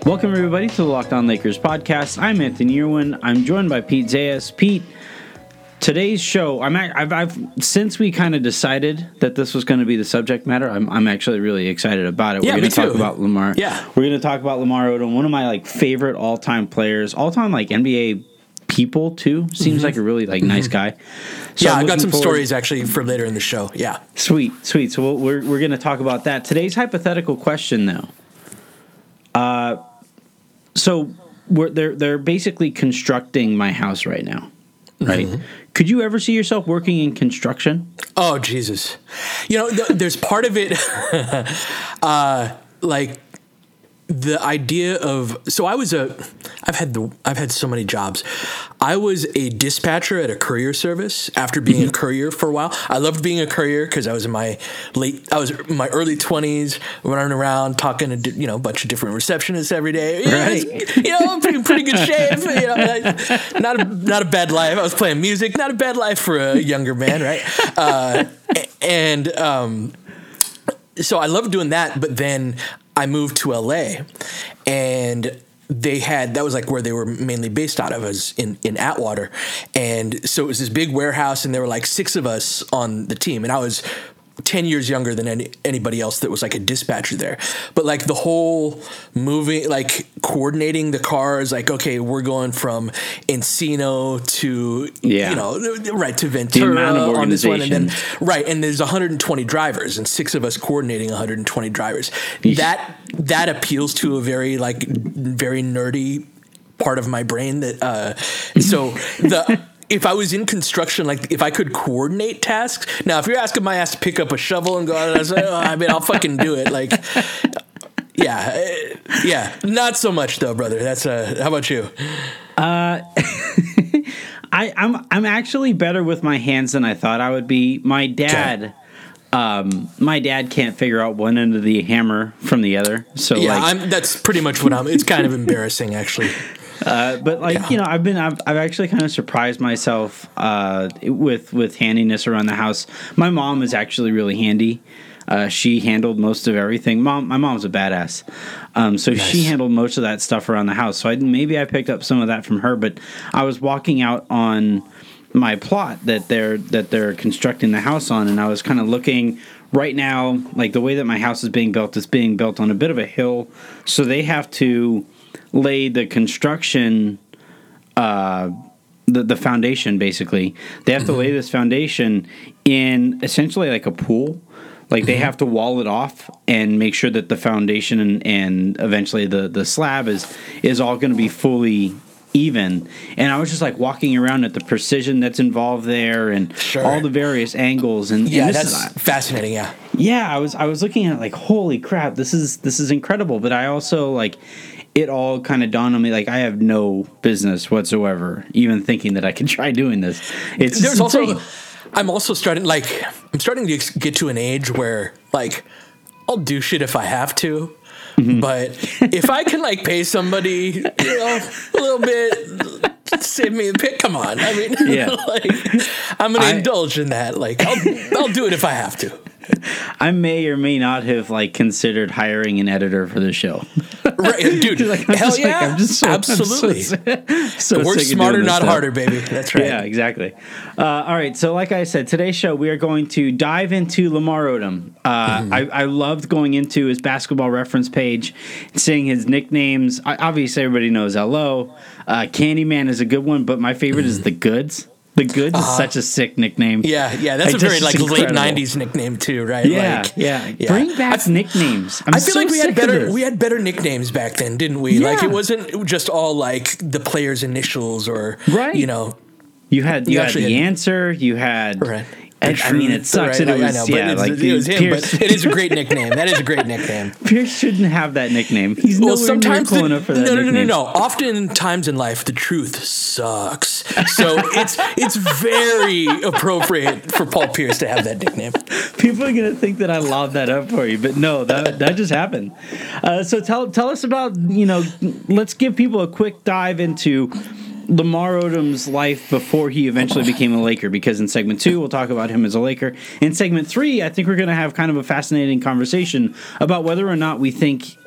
Welcome, everybody, to the Locked On Lakers podcast. I'm Anthony Irwin. I'm joined by Pete Zayas. Pete, today's show, I've since we kind of decided that this was going to be the subject matter, I'm actually really excited about it. We're going to talk about Lamar. Yeah. We're going to talk about Lamar Odom, one of my favorite all-time players, all-time NBA people too. Seems like a really nice guy. So I got some stories actually for later in the show. Yeah. Sweet. So we're going to talk about that. Today's hypothetical question, though. So they're basically constructing my house right now, right? Mm-hmm. Could you ever see yourself working in construction? Oh, Jesus. There's part of it, the idea of, I've had so many jobs. I was a dispatcher at a courier service after being a courier for a while. I loved being a courier because I was in my early 20s, running around talking to a bunch of different receptionists every day. I'm pretty good shape. Not a bad life. I was playing music. Not a bad life for a younger man, right? So I loved doing that, but then I moved to LA, and that was where they were mainly based out of, was in Atwater. And so it was this big warehouse, and there were 6 of us on the team, and I was 10 years younger than anybody else that was a dispatcher there. But the whole moving, coordinating the cars, okay, we're going from Encino to, to Ventura on this one. And then, and there's 120 drivers and 6 of us coordinating 120 drivers. That appeals to a very, very nerdy part of my brain if I was in construction, if I could coordinate tasks. Now, if you're asking my ass to pick up a shovel and go out, I'll fucking do it. Not so much though, brother. That's how about you? I'm actually better with my hands than I thought I would be. My dad can't figure out one end of the hammer from the other. So that's pretty much what it's kind of embarrassing actually. But I've actually kind of surprised myself with handiness around the house. My mom is actually really handy. She handled most of everything. My mom's a badass. So nice. She handled most of that stuff around the house. So maybe I picked up some of that from her. But I was walking out on my plot that they're constructing the house on, and I was kind of looking right now, the way that my house is being built. It's being built on a bit of a hill, so they have to lay the construction, the foundation, basically. They have to lay this foundation in essentially a pool. They have to wall it off and make sure that the foundation and eventually the slab is all going to be fully even. And I was just walking around at the precision that's involved there and all the various angles. And that's fascinating. Yeah, I was looking at it holy crap, this is incredible. But I also it all kind of dawned on me I have no business whatsoever even thinking that I can try doing this. I'm also starting to get to an age where I'll do shit if I have to. Mm-hmm. But if I can pay somebody a little bit, save me the pick, come on. I mean, I'm going to indulge in that. I'll do it if I have to. I may or may not have considered hiring an editor for the show. Right, dude. Hell yeah, absolutely. So work smarter, not harder, baby. That's right. Yeah, exactly. All right. So, like I said, today's show we are going to dive into Lamar Odom. I loved going into his Basketball Reference page, seeing his nicknames. Obviously, everybody knows LO. Candyman is a good one, but my favorite is the Goods. The Goods is such a sick nickname. Yeah, that's a very late '90s nickname too, right? Yeah. Bring back nicknames. I feel we had better nicknames back then, didn't we? Yeah. It wasn't just all the player's initials or You had the answer. You had. Right. I mean, it sucks. Right, I know, but it was him. But it is a great nickname. That is a great nickname. Pierce shouldn't have that nickname. He's sometimes cool enough for that. No. Oftentimes in life, the truth sucks. So it's very appropriate for Paul Pierce to have that nickname. People are gonna think that I lobbed that up for you, but no, that just happened. So tell us about let's give people a quick dive into Lamar Odom's life before he eventually became a Laker, because in segment 2 we'll talk about him as a Laker. In segment 3, I think we're going to have kind of a fascinating conversation about whether or not we think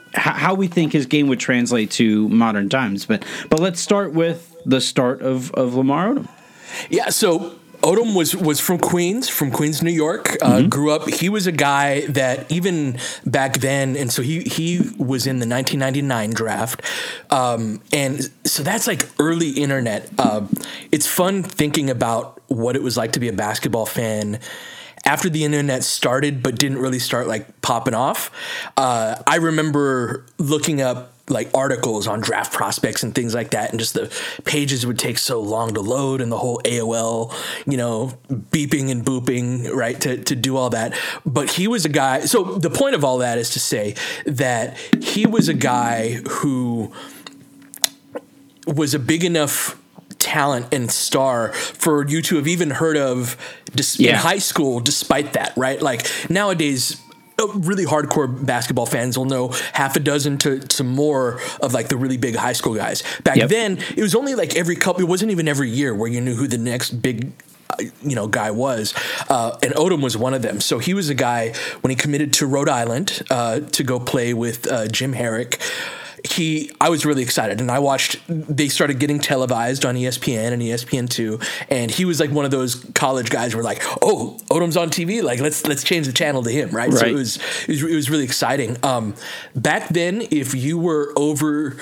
how we think his game would translate to modern times. But let's start with the start of Lamar Odom. Yeah, so Odom was from Queens, New York. Grew up. He was a guy that even back then, and so he was in the 1999 draft, and so that's like early internet. It's fun thinking about what it was like to be a basketball fan after the internet started, but didn't really start like popping off. I remember looking up like articles on draft prospects and things like that, and just the pages would take so long to load, and the whole AOL, beeping and booping, right, to do all that. But he was a guy. So the point of all that is to say that he was a guy who was a big enough talent and star for you to have even heard of in high school, despite that, right? Like nowadays, really hardcore basketball fans will know half a dozen to more of like the really big high school guys. Back then, it was only like every couple. It wasn't even every year where you knew who the next big guy was, and Odom was one of them. So he was a guy when he committed to Rhode Island to go play with Jim Herrick. I was really excited, and I watched. They started getting televised on ESPN and ESPN2, and he was like one of those college guys who were like, "Oh, Odom's on TV. Like, let's change the channel to him." Right. So it was really exciting. Back then, if you were over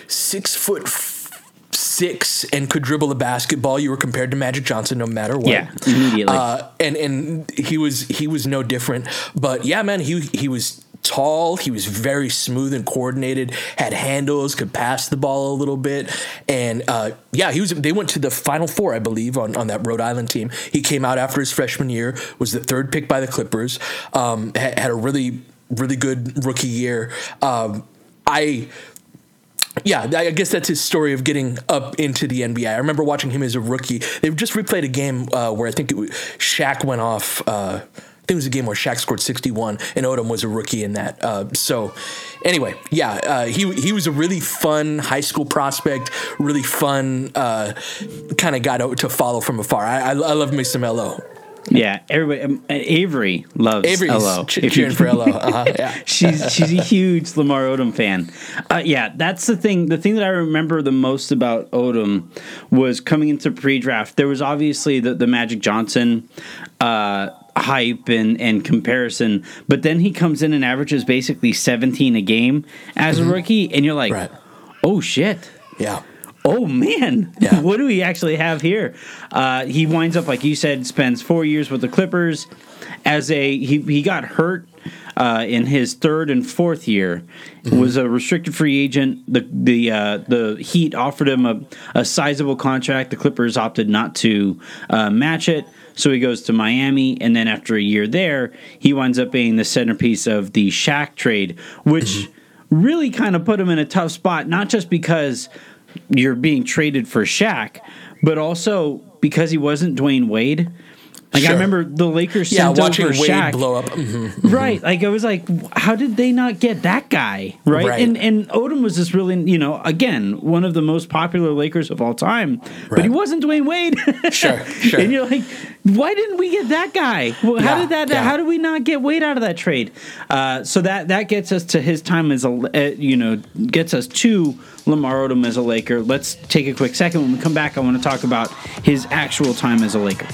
6'6" and could dribble a basketball, you were compared to Magic Johnson no matter what. Yeah, immediately. And he was no different. But yeah, man, he was tall. He was very smooth and coordinated, had handles, could pass the ball a little bit. And they went to the Final Four, I believe, on that Rhode Island team. He came out after his freshman year, was the third pick by the Clippers, had a really, really good rookie year. I guess that's his story of getting up into the NBA. I remember watching him as a rookie. They just replayed a game where I think Shaq went off. I think it was a game where Shaq scored 61 and Odom was a rookie in that. So anyway, he was a really fun high school prospect, really fun kind of guy to follow from afar. I love me some LO. Yeah, everybody. Avery loves LO. Cheering for LO. Yeah, she's a huge Lamar Odom fan. That's the thing. The thing that I remember the most about Odom was coming into pre-draft. There was obviously the Magic Johnson hype and comparison, but then he comes in and averages basically 17 a game as a rookie, and you're like, oh shit, yeah. Oh man, what do we actually have here? He winds up, like you said, spends 4 years with the Clippers. He got hurt in his third and fourth year. Was a restricted free agent. The Heat offered him a sizable contract. The Clippers opted not to match it, so he goes to Miami. And then after a year there, he winds up being the centerpiece of the Shaq trade, which really kind of put him in a tough spot. Not just because you're being traded for Shaq, but also because he wasn't Dwayne Wade. Like, I remember the Lakers sent watching over Wade Shaq. blow up. Right. Like, I was like, how did they not get that guy? Right. And Odom was this really, again, one of the most popular Lakers of all time. But he wasn't Dwayne Wade. Sure. And you're like, why didn't we get that guy? Well, how did we not get Wade out of that trade? So that gets us to his time as gets us to Lamar Odom as a Laker. Let's take a quick second. When we come back, I want to talk about his actual time as a Laker.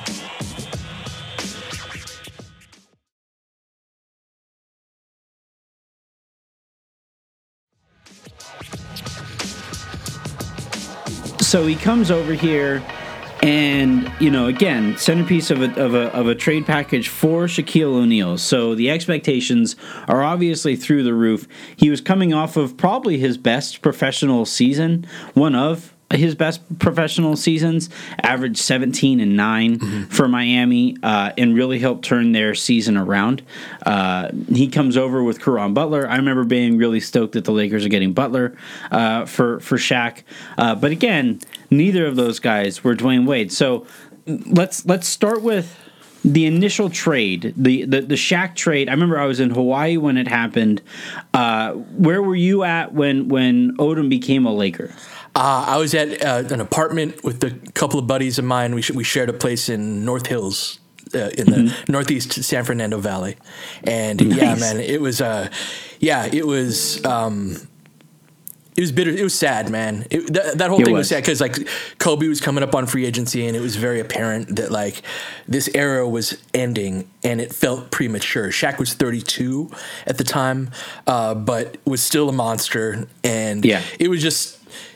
So he comes over here, and again, centerpiece of a trade package for Shaquille O'Neal. So the expectations are obviously through the roof. He was coming off of probably his best professional season, one of his best professional seasons, averaged 17 and 9 for Miami, and really helped turn their season around. He comes over with Caron Butler. I remember being really stoked that the Lakers are getting Butler for Shaq. But again, neither of those guys were Dwayne Wade. So let's start with the initial trade, the Shaq trade. I remember I was in Hawaii when it happened. Where were you at when Odom became a Laker? I was at an apartment with a couple of buddies of mine. We shared a place in North Hills, in the northeast San Fernando Valley, and yeah, man, it was it was bitter. It was sad, man. That whole thing was sad because like Kobe was coming up on free agency, and it was very apparent that like this era was ending, and it felt premature. Shaq was 32 at the time, but was still a monster, and it was just.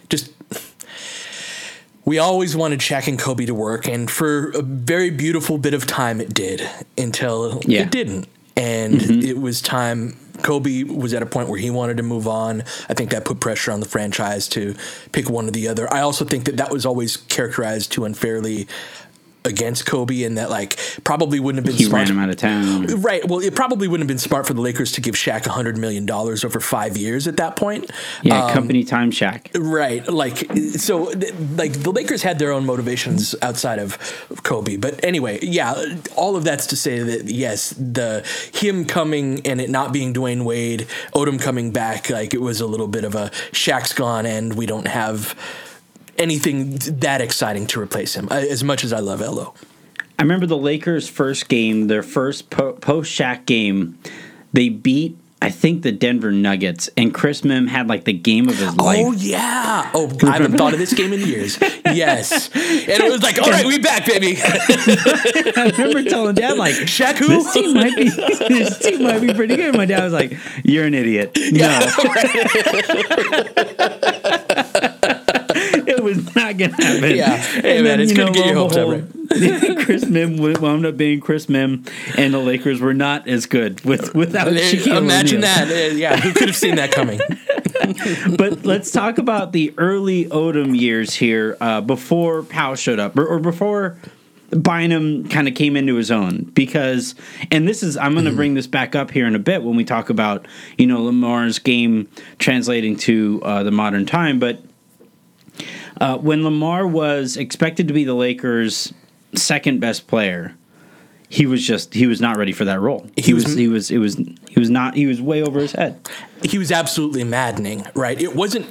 We always wanted Shaq and Kobe to work, and for a very beautiful bit of time, it did until it didn't, and it was time. Kobe was at a point where he wanted to move on. I think that put pressure on the franchise to pick one or the other. I also think that was always characterized too unfairly against Kobe, and that like probably wouldn't have been smart. He ran him out of town. Right. Well, it probably wouldn't have been smart for the Lakers to give Shaq $100 million over 5 years at that point. Yeah, company time Shaq. Right. Like, so like the Lakers had their own motivations outside of Kobe. But anyway, yeah, all of that's to say that yes, him coming and it not being Dwayne Wade, Odom coming back, like it was a little bit of a Shaq's gone and we don't have anything that exciting to replace him, as much as I love LO. I remember the Lakers' first game, their first post-Shaq game, they beat, I think, the Denver Nuggets, and Chris Mim had like the game of his life. Oh, yeah. Oh, I haven't thought of this game in years. Yes. And it was like, all right, we back, baby. I remember telling Dad, like, Shaq who? This team might be pretty good. My dad was like, you're an idiot. Yeah, no. It was not going to happen. Yeah. Hey, man, it's good to get your hopes up, right? Chris Mim wound up being Chris Mim, and the Lakers were not as good without Shaquille Imagine O'Neal. that. Yeah, who could have seen that coming? But let's talk about the early Odom years here, before Powell showed up, or before Bynum kind of came into his own, because, and this is, I'm going to bring this back up here in a bit when we talk about, Lamar's game translating to the modern time, but when Lamar was expected to be the Lakers' second best player, he was not ready for that role. He was way over his head. He was absolutely maddening, right? It wasn't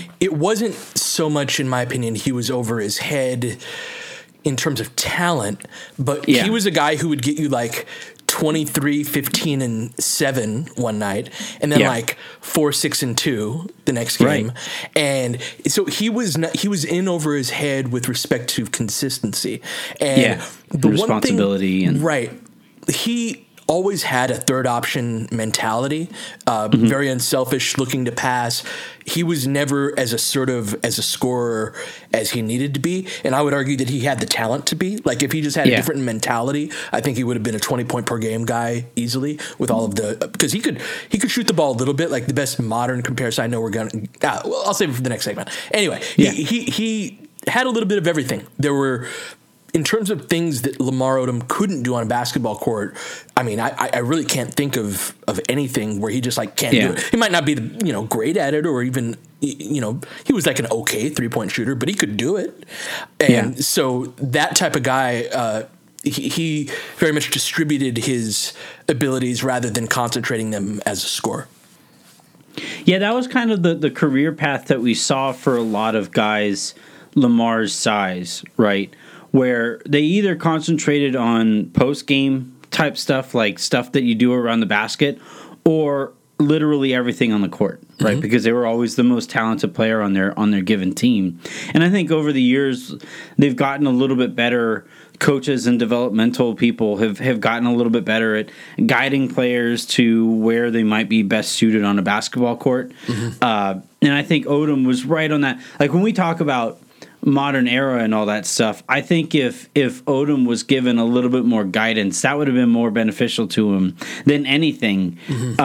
so much, in my opinion, he was over his head in terms of talent, but he was a guy who would get you like 23, 15, and 7 one night, and then like 4, 6, and 2 the next game. Right. And so he was in over his head with respect to consistency and the responsibility one thing, right. He always had a third option mentality, very unselfish, looking to pass. He was never as assertive as a scorer as he needed to be. And I would argue that he had the talent to be. Like if he just had a different mentality, I think he would have been a 20-point per game guy easily with all of because he could shoot the ball a little bit. Like the best modern comparison I know I'll save it for the next segment. Anyway, he had a little bit of everything. There were, in terms of things that Lamar Odom couldn't do on a basketball court, I mean, I really can't think of anything where he just like can't do it. He might not be great at it, or even he was like an okay 3-point shooter, but he could do it. And so that type of guy, he very much distributed his abilities rather than concentrating them as a scorer. Yeah, that was kind of the career path that we saw for a lot of guys Lamar's size, right? Where they either concentrated on post-game type stuff, like stuff that you do around the basket, or literally everything on the court, right? Because they were always the most talented player on their given team. And I think over the years, they've gotten a little bit better. Coaches and developmental people have gotten a little bit better at guiding players to where they might be best suited on a basketball court. And I think Odom was right on that. Like when we talk about modern era and all that stuff, I think if Odom was given a little bit more guidance, that would have been more beneficial to him than anything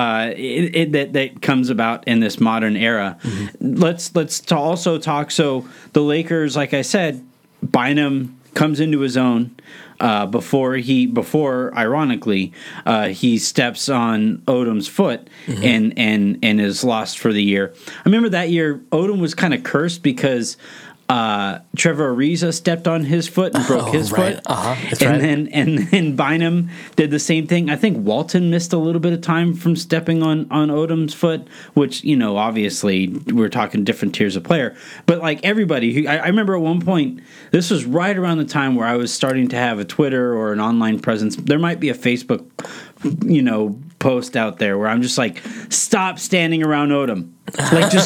that comes about in this modern era. Let's also talk. So the Lakers, like I said, Bynum comes into his own before ironically he steps on Odom's foot and is lost for the year. I remember that year Odom was kind of cursed because Trevor Ariza stepped on his foot and broke his foot. That's and then Bynum did the same thing. I think Walton missed a little bit of time from stepping on Odom's foot, which, obviously we're talking different tiers of player. But like everybody, I remember at one point, this was right around the time where I was starting to have a Twitter or an online presence. There might be a Facebook, post out there where I'm just like, stop standing around Odom. Like, just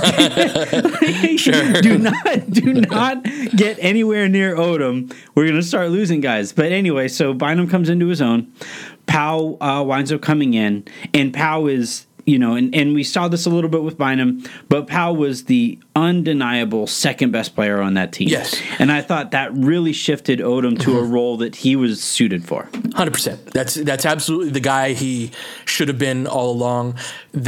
Sure. do not get anywhere near Odom. We're gonna start losing guys. But anyway, so Bynum comes into his own. Powell winds up coming in, and Powell is, and we saw this a little bit with Bynum, but Powell was the undeniable second best player on that team. Yes. And I thought that really shifted Odom to a role that he was suited for. 100%. That's absolutely the guy he should have been all along.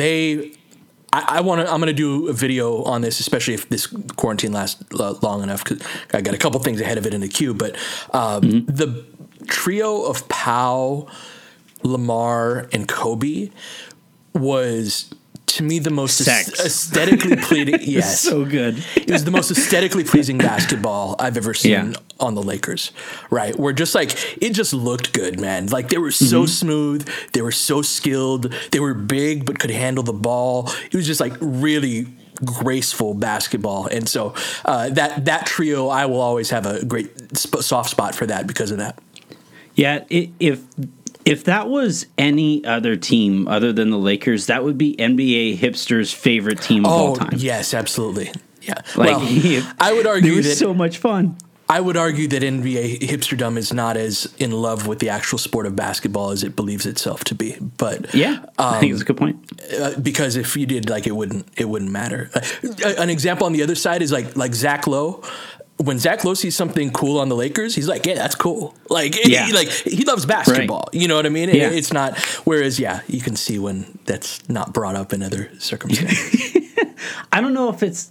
I'm going to do a video on this, especially if this quarantine lasts long enough, because I got a couple things ahead of it in the queue. But the trio of Powell, Lamar, and Kobe was, to me, the most aesthetically pleasing. Yes, so good. It was the most aesthetically pleasing basketball I've ever seen on the Lakers. Right, where just like it just looked good, man. Like they were so smooth, they were so skilled, they were big but could handle the ball. It was just like really graceful basketball, and so that trio, I will always have a great soft spot for that because of that. Yeah, if that was any other team other than the Lakers, that would be NBA hipsters' favorite team of all time. Yes, absolutely. Yeah. Like, I would argue that so much fun. I would argue that NBA hipsterdom is not as in love with the actual sport of basketball as it believes itself to be. But yeah, I think it's a good point. Because if you did, like, it wouldn't matter. An example on the other side is like Zach Lowe. When Zach Lowe sees something cool on the Lakers, he's like, yeah, that's cool. Like, he loves basketball. Right. You know what I mean? Yeah. It's not, whereas, you can see when that's not brought up in other circumstances. I don't know if it's,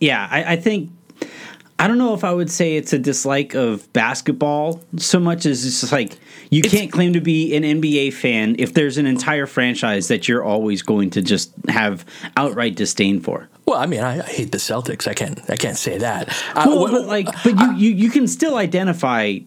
I don't know if I would say it's a dislike of basketball so much as it's just like, you can't claim to be an NBA fan if there's an entire franchise that you're always going to just have outright disdain for. Well, I mean, I hate the Celtics. I can't say that. You can still identify,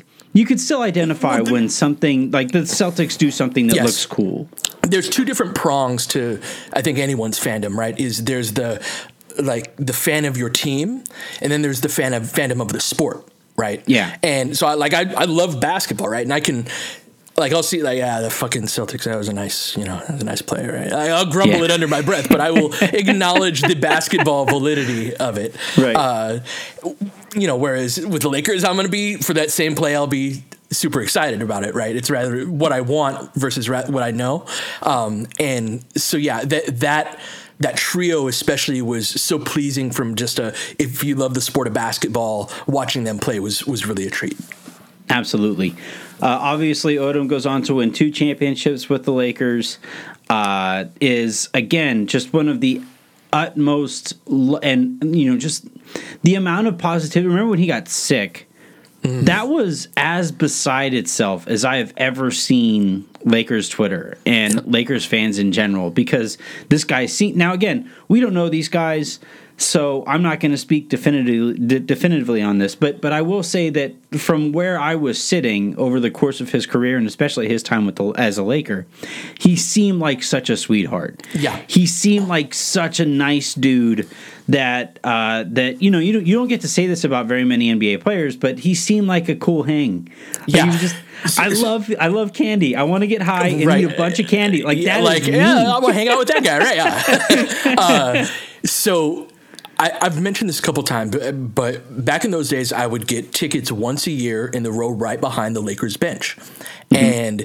when something like the Celtics do something that looks cool. There's two different prongs to, I think, anyone's fandom, right? There's the fan of your team, and then there's the fandom of the sport, right? Yeah. And so I love basketball, right? And I can, I'll see, the fucking Celtics, that was a nice player, right? I'll grumble it under my breath, but I will acknowledge the basketball validity of it. Right. Whereas with the Lakers, I'm going to be, for that same play, I'll be super excited about it, right? It's rather what I want versus what I know. And so, that trio especially was so pleasing from just if you love the sport of basketball, watching them play was really a treat. Absolutely. Obviously, Odom goes on to win 2 championships with the Lakers. Is, again, just one of the utmost, and, just the amount of positivity. Remember when he got sick? That was as beside itself as I have ever seen Lakers Twitter and Lakers fans in general, because this guy now again, we don't know these guys, so I'm not going to speak definitively on this, but I will say that from where I was sitting over the course of his career, and especially his time as a Laker, he seemed like such a sweetheart. Yeah, he seemed like such a nice dude that you don't get to say this about very many NBA players, but he seemed like a cool hang. I love candy. I want to get high and eat a bunch of candy. I'm gonna hang out with that guy, right? Yeah. So I've mentioned this a couple times, but back in those days, I would get tickets once a year in the row right behind the Lakers bench, and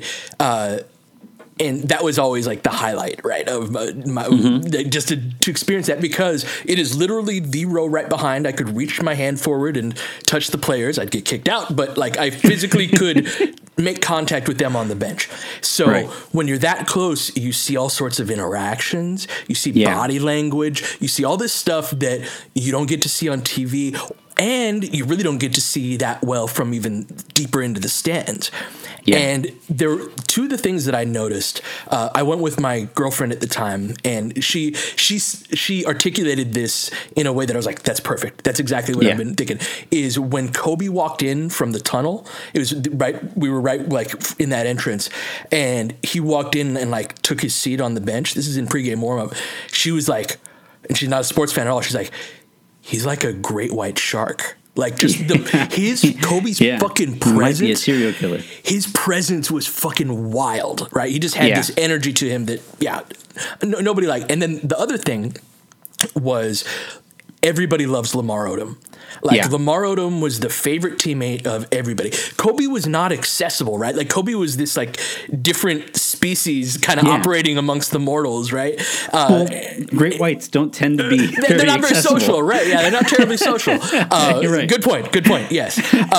that was always like the highlight, right, of my just to experience that, because it is literally the row right behind. I could reach my hand forward and touch the players. I'd get kicked out, but I physically could make contact with them on the bench. So when you're that close, you see all sorts of interactions. You see body language. You see all this stuff that you don't get to see on TV. and you really don't get to see that well from even deeper into the stands. Yeah. And there were two of the things that I noticed. I went with my girlfriend at the time, and she articulated this in a way that I was like, "That's perfect. That's exactly what I've been thinking." Is when Kobe walked in from the tunnel, it was right. We were right like in that entrance, and he walked in and like took his seat on the bench. This is in pregame warm-up. She was like, and she's not a sports fan at all. She's like, "He's like a great white shark." Like just Kobe's fucking presence. Might be a serial killer. His presence was fucking wild, right? He just had this energy to him that, nobody liked. And then the other thing was everybody loves Lamar Odom. Like Lamar Odom was the favorite teammate of everybody. Kobe was not accessible, right? Like Kobe was this like different species kind of operating amongst the mortals, right? Well, great whites don't tend to be they're not very social, right? Yeah, they're not terribly social. Right. Good point. Yes.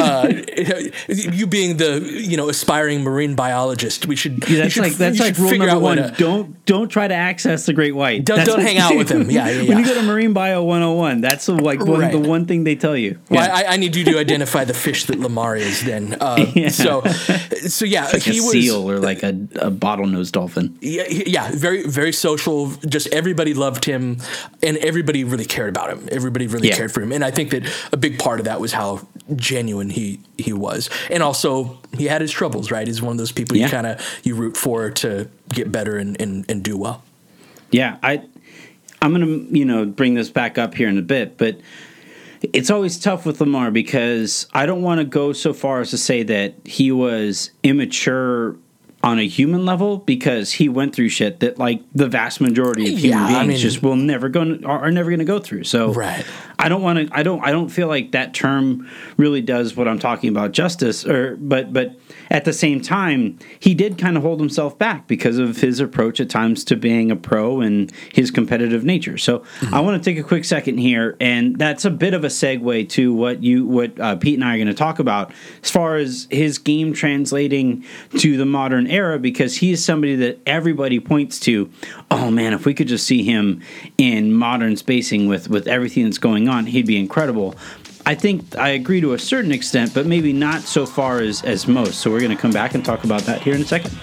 You being the aspiring marine biologist, we should. That's like rule number one. Don't try to access the great white. Don't hang out with him. Yeah. When you go to Marine Bio 101, that's the one thing they tell you. Well, I need you to identify the fish that Lamar is then. So yeah, like he was a seal or like a bottlenose dolphin. Yeah, very, very social. Just everybody loved him, and everybody really cared about him. Everybody really cared for him, and I think that a big part of that was how genuine he was, and also he had his troubles. Right, he's one of those people you root for to get better and do well. Yeah, I'm gonna bring this back up here in a bit, but it's always tough with Lamar because I don't want to go so far as to say that he was immature on a human level, because he went through shit that like the vast majority of human beings just are never going to go through. So I don't feel like that term really does what I'm talking about justice, but at the same time, he did kind of hold himself back because of his approach at times to being a pro and his competitive nature. So I want to take a quick second here, and that's a bit of a segue to what Pete and I are going to talk about as far as his game translating to the modern era, because he is somebody that everybody points to. Oh man, if we could just see him in modern spacing with everything that's going on, he'd be incredible. I think I agree to a certain extent, but maybe not so far as most. So we're going to come back and talk about that here in a second.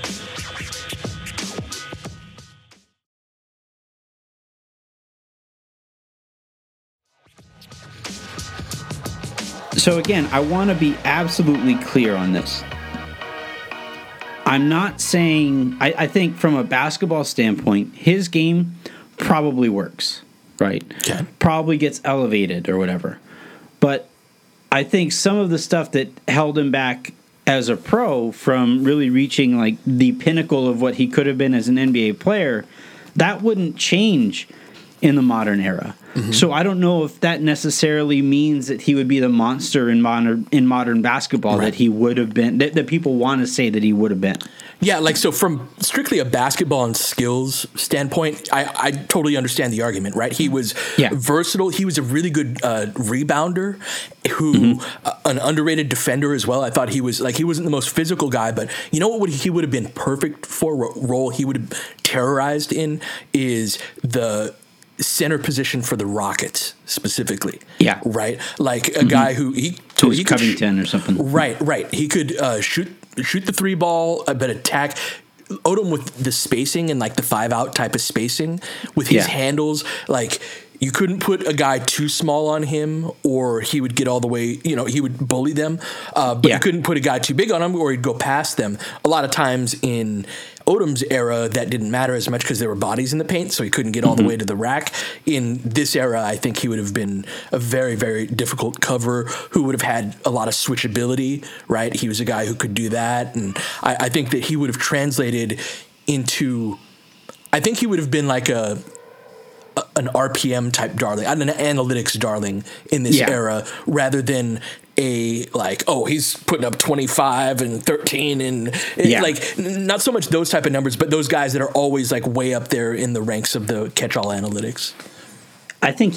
So again, I want to be absolutely clear on this. I'm not saying, I think from a basketball standpoint, his game probably works, right? Okay. Probably gets elevated or whatever. But I think some of the stuff that held him back as a pro from really reaching like the pinnacle of what he could have been as an NBA player, that wouldn't change in the modern era. Mm-hmm. So I don't know if that necessarily means that he would be the monster in modern basketball that he would have been, that people want to say that he would have been. Yeah, like, so from strictly a basketball and skills standpoint, I totally understand the argument, right? He was versatile. He was a really good rebounder, an underrated defender as well. I thought he wasn't the most physical guy, but you know what he would have been perfect for, role he would have terrorized in, is the center position for the Rockets specifically. Yeah. Right? Like a guy who he Covington or something. Right. He could shoot the three ball, but attack. Odom with the spacing and like the 5-out type of spacing with his handles, like you couldn't put a guy too small on him or he would get all the way, he would bully them. But you couldn't put a guy too big on him or he'd go past them. A lot of times in Odom's era, that didn't matter as much because there were bodies in the paint, so he couldn't get all the way to the rack. In this era, I think he would have been a very, very difficult cover who would have had a lot of switchability, right? He was a guy who could do that, and I think that he would have translated into – I think he would have been like an RPM type darling, an analytics darling in this era, rather than he's putting up 25 and 13 and like not so much those type of numbers, but those guys that are always like way up there in the ranks of the catch-all analytics. I think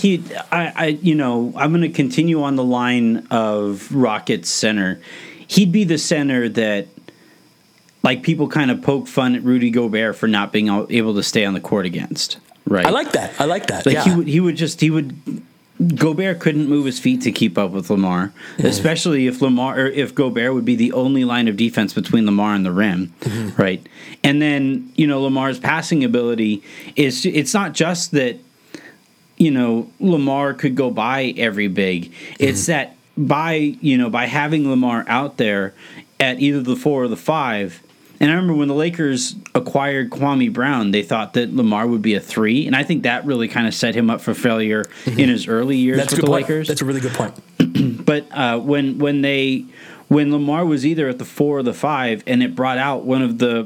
I'm going to continue on the line of Rockets center. He'd be the center that like people kind of poke fun at Rudy Gobert for not being able to stay on the court against. Right. I like that. Like he would Gobert couldn't move his feet to keep up with Lamar, especially if Gobert would be the only line of defense between Lamar and the rim, right? And then, Lamar's passing ability it's not just that, Lamar could go by every big. It's that by having Lamar out there at either the 4 or the 5. And I remember when the Lakers acquired Kwame Brown, they thought that Lamar would be a 3, and I think that really kind of set him up for failure in his early years with the Lakers. That's a really good point. But when Lamar was either at the 4 or the 5, and it brought out one of the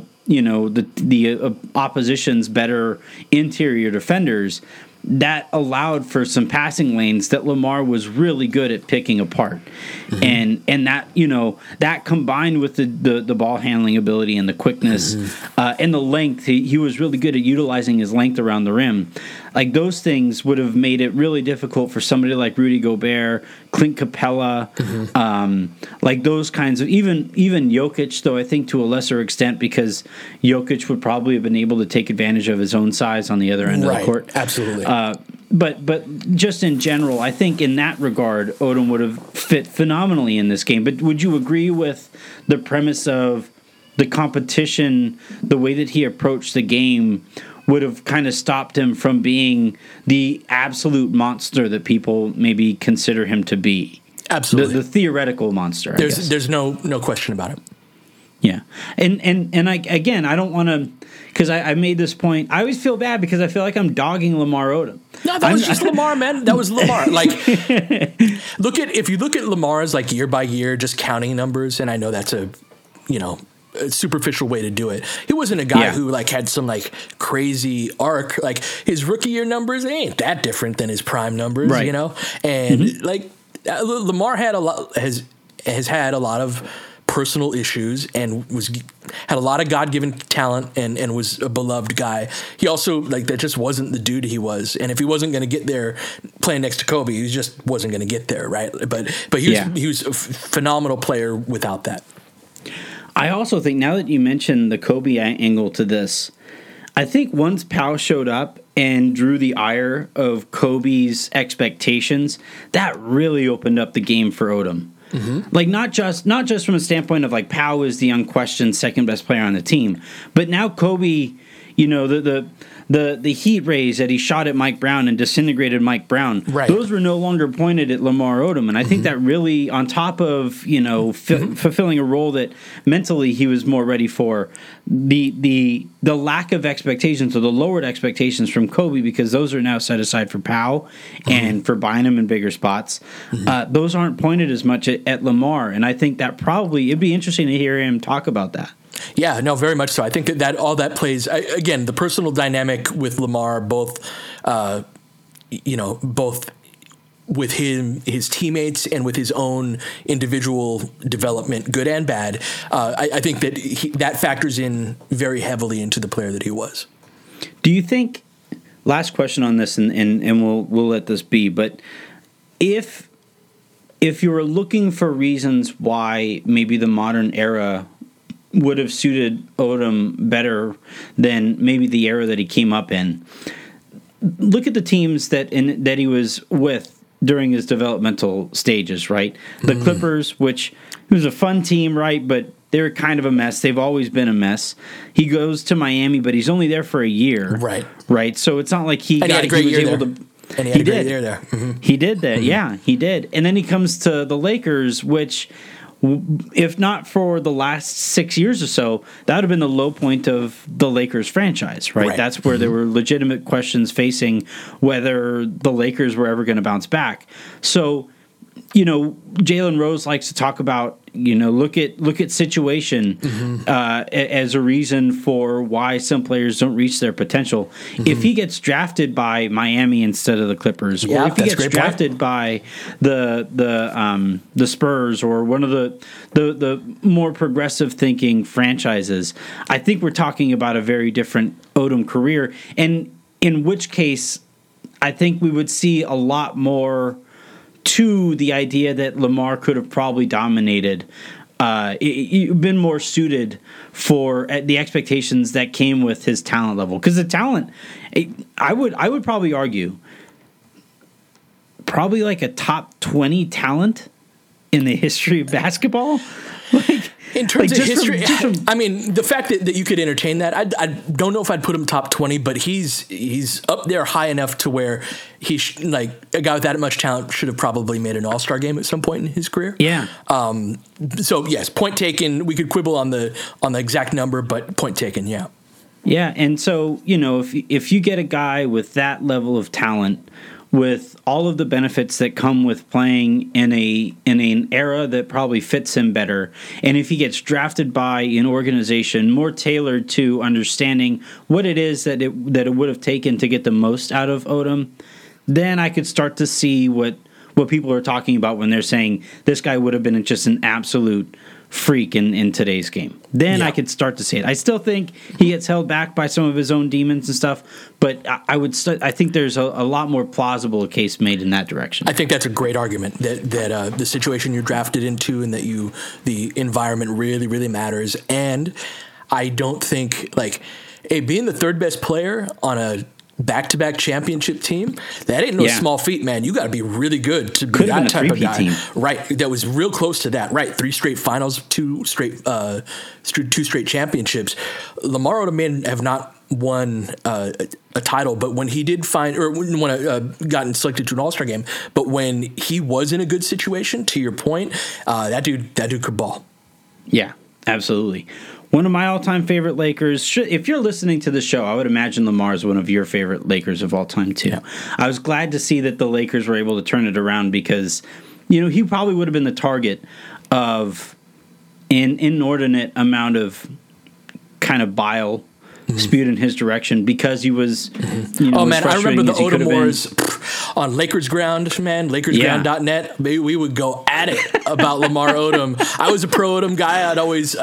opposition's better interior defenders, that allowed for some passing lanes that Lamar was really good at picking apart. And that, that combined with the ball handling ability and the quickness and the length, he was really good at utilizing his length around the rim. Like, those things would have made it really difficult for somebody like Rudy Gobert, Clint Capella, like those kinds of, even Jokic, though I think to a lesser extent, because Jokic would probably have been able to take advantage of his own size on the other end of the court. Absolutely. But just in general, I think in that regard, Odom would have fit phenomenally in this game. But would you agree with the premise of the competition, the way that he approached the game, would have kind of stopped him from being the absolute monster that people maybe consider him to be? Absolutely. The theoretical monster. There's no question about it. Yeah. And I don't want to, because I made this point. I always feel bad because I feel like I'm dogging Lamar Odom. No, that was just Lamar, man. That was Lamar. Like, if you look at Lamar's like year by year, just counting numbers, and I know that's a superficial way to do it. He wasn't a guy who like had some like crazy arc. Like, his rookie year numbers ain't that different than his prime numbers, right. And like Lamar had has had a lot of personal issues and had a lot of God-given talent and was a beloved guy. He also, like, that just wasn't the dude he was. And if he wasn't going to get there playing next to Kobe, he just wasn't going to get there, right? But he was a phenomenal player without that. I also think, now that you mentioned the Kobe angle to this, I think once Pau showed up and drew the ire of Kobe's expectations, that really opened up the game for Odom. Like, not just from a standpoint of like Pau is the unquestioned second best player on the team, but now Kobe, the heat rays that he shot at Mike Brown and disintegrated Mike Brown, right, those were no longer pointed at Lamar Odom. And I think that really, on top of, fulfilling a role that mentally he was more ready for, the lack of expectations, or the lowered expectations from Kobe, because those are now set aside for Pau and for Bynum in bigger spots, those aren't pointed as much at Lamar. And I think that probably, it'd be interesting to hear him talk about that. Yeah, no, very much so. I think that all that plays, again, the personal dynamic with Lamar, both with his teammates and with his own individual development, good and bad. I think that that factors in very heavily into the player that he was. Do you think, last question on this, and we'll let this be, but if you were looking for reasons why maybe the modern era would have suited Odom better than maybe the era that he came up in, look at the teams that he was with during his developmental stages, right? The Clippers, which was a fun team, right? But they were kind of a mess. They've always been a mess. He goes to Miami, but he's only there for a year. Right. So it's not like he had a great year there. And he had a great year there. He did that. Yeah, he did. And then he comes to the Lakers, which, if not for the last 6 years or so, that would have been the low point of the Lakers franchise, right? That's where there were legitimate questions facing whether the Lakers were ever going to bounce back. So, Jalen Rose likes to talk about, look at situation as a reason for why some players don't reach their potential. If he gets drafted by Miami instead of the Clippers, or if he gets drafted by the Spurs or one of the more progressive thinking franchises, I think we're talking about a very different Odom career, and in which case I think we would see a lot more to the idea that Lamar could have probably dominated, been more suited for the expectations that came with his talent level. Because the talent, I would probably argue, probably like a top 20 talent in the history of basketball. Like, in terms of history, from, I mean, the fact that you could entertain that, I don't know if I'd put him top 20, but he's up there high enough to where like a guy with that much talent should have probably made an All-Star game at some point in his career. Yeah. So yes, point taken. We could quibble on the exact number, but point taken. Yeah. Yeah, and so if you get a guy with that level of talent, with all of the benefits that come with playing in an era that probably fits him better, and if he gets drafted by an organization more tailored to understanding what it is that it would have taken to get the most out of Odom, then I could start to see what people are talking about when they're saying this guy would have been just an absolute freak in today's game. Then I could start to see it. I still think he gets held back by some of his own demons and stuff, but I think there's a lot more plausible case made in that direction. I think that's a great argument that the situation you're drafted into and that the environment really, really matters. And I don't think being the third best player on a back-to-back championship team, that ain't no small feat, man. You got to be really good to be that type of guy. Team. Right. That was real close to that. Right. 3 straight finals, 2 straight championships. Lamar Odom may have not won a title, but when he did gotten selected to an All-Star game, but when he was in a good situation, to your point, that dude could ball. Yeah, absolutely. One of my all-time favorite Lakers. If you're listening to the show, I would imagine Lamar is one of your favorite Lakers of all time, too. Yeah. I was glad to see that the Lakers were able to turn it around because, he probably would have been the target of an inordinate amount of kind of bile spewed in his direction because he was, oh, man, I remember the Odom Wars on Lakers Ground, man, LakersGround.net. We would go at it about Lamar Odom. I was a pro Odom guy. I'd always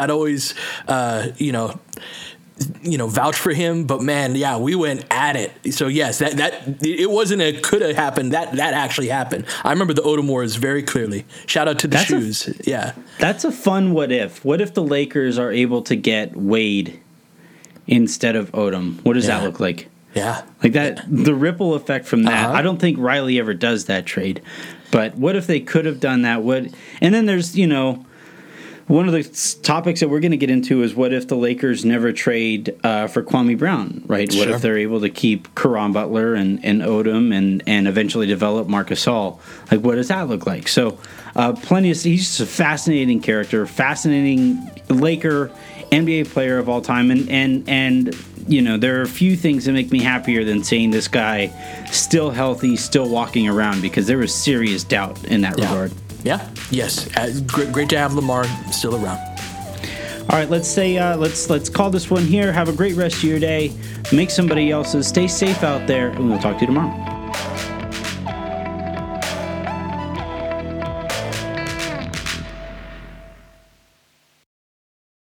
vouch for him, but man, yeah, we went at it. So yes, that it wasn't a could have happened. That actually happened. I remember the Odom Wars very clearly. Shout out to the shoes. That's a fun what if. What if the Lakers are able to get Wade instead of Odom? What does that look like? Yeah. Like that, the ripple effect from that. I don't think Riley ever does that trade. But what if they could have done that? And then there's, one of the topics that we're going to get into is what if the Lakers never trade for Kwame Brown, right? Sure. What if they're able to keep Caron Butler and Odom and eventually develop Marc Gasol? Like, what does that look like? So he's just a fascinating character, fascinating Laker, NBA player of all time, and there are a few things that make me happier than seeing this guy still healthy, still walking around, because there was serious doubt in that regard. Yeah. Yes. Great to have Lamar still around. All right. Let's call this one here. Have a great rest of your day. Make somebody else's. Stay safe out there, and we'll talk to you tomorrow.